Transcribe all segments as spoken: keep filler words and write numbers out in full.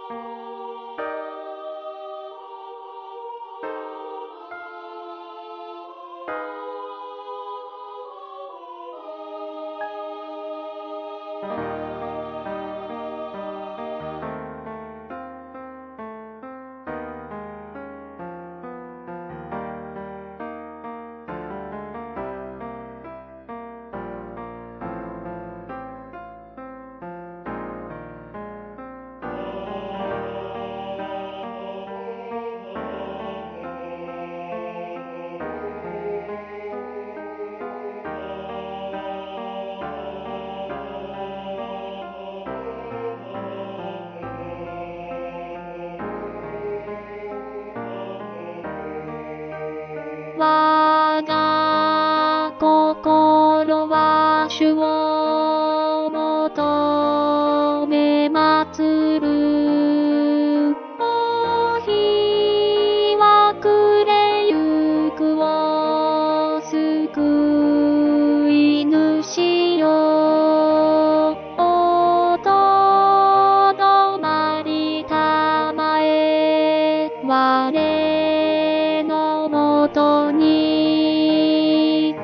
我が心は主を求め祭る。お日は暮れゆくを救い主よ。おとどまりたまえ我のもとに。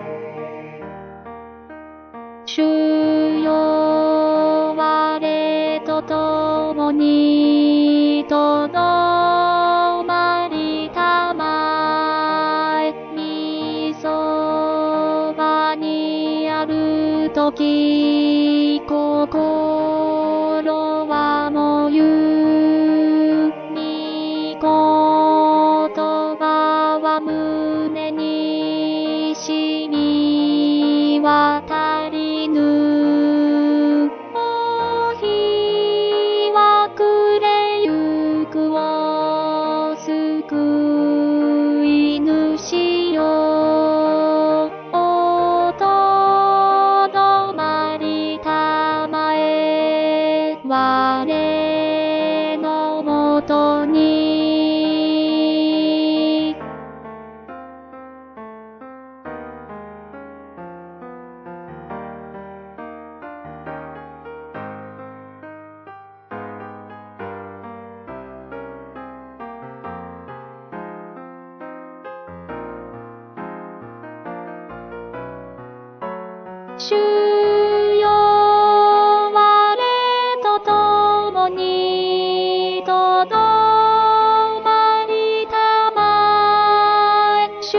主よ我と共にとどまりたまえ。みそばにあるとき心はもゆ。み言葉は胸に染み渡りぬ。お日は暮れゆくを救い主よ。おとどまりたまえ我のもとに。主よ我と共にとどまりたまえ。主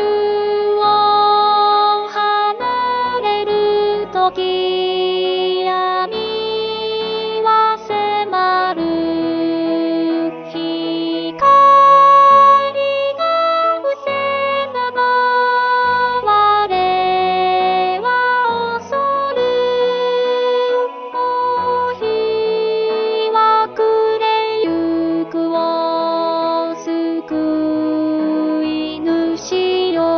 を離れるとき闇は迫る。光が失せば我は恐る。お日は暮れゆくを救い主よ。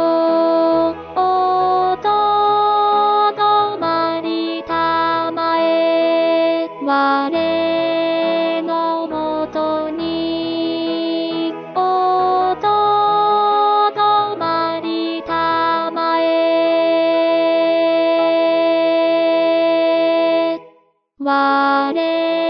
おとどまりたまえ我のもとに。おとどまりたまえ我